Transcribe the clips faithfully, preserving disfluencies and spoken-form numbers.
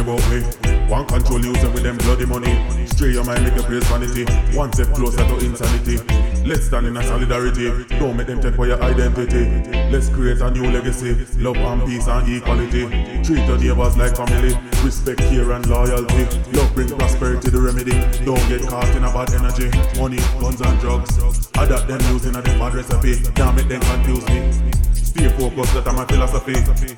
about me. One control using with them bloody money. Stray your mind, make your praise vanity. One step closer to insanity. Let's stand in a solidarity. Don't make them take away your identity. Let's create a new legacy. Love and peace and equality. Treat your neighbors like family. Respect, care and loyalty. Love bring prosperity, the remedy. Don't get caught in a bad energy. Money, guns and drugs. Adapt them using a them bad recipe. Can't make them confuse me. Stay focused, that my philosophy.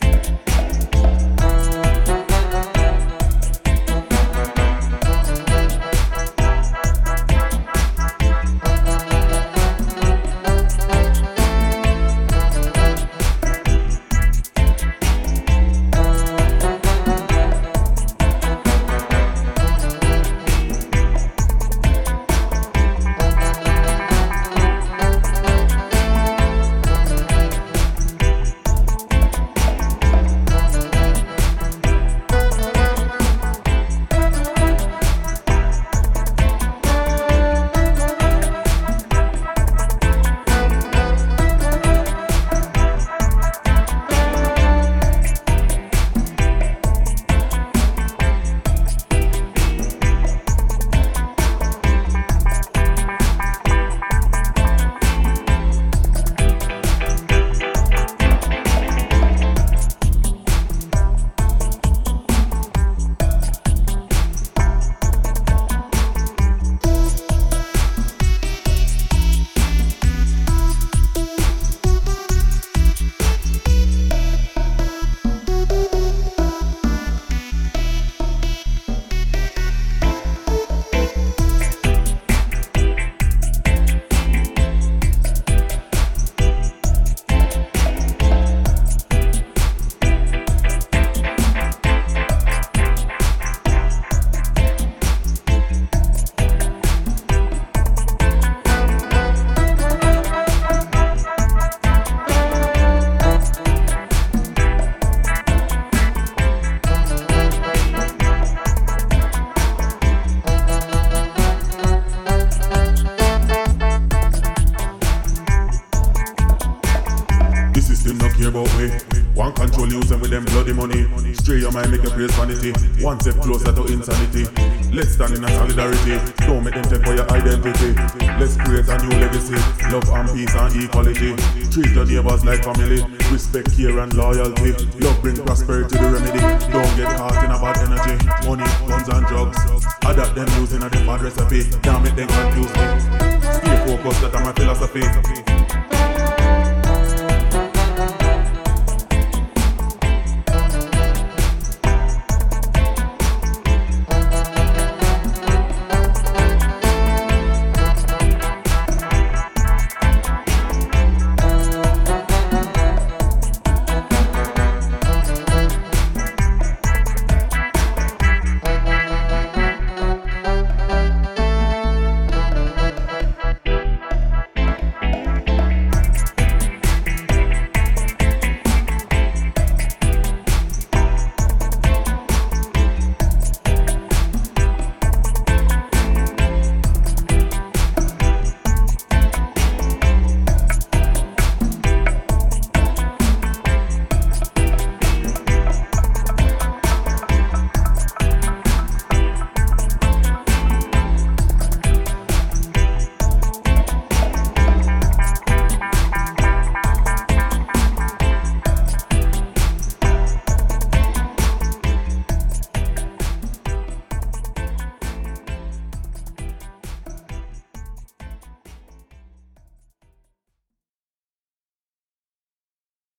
About me. One control using with them bloody money. Stray your mind, make your praise vanity. One step closer to insanity. Let's stand in a solidarity. Don't make them take away your identity. Let's create a new legacy. Love and peace and equality. Treat your neighbors like family. Respect, care and loyalty. Love bring prosperity, the remedy. Don't get caught in a bad energy. Money, guns and drugs. Adapt them using a them bad recipe. Can't make them confuse me. Stay focused, that my philosophy.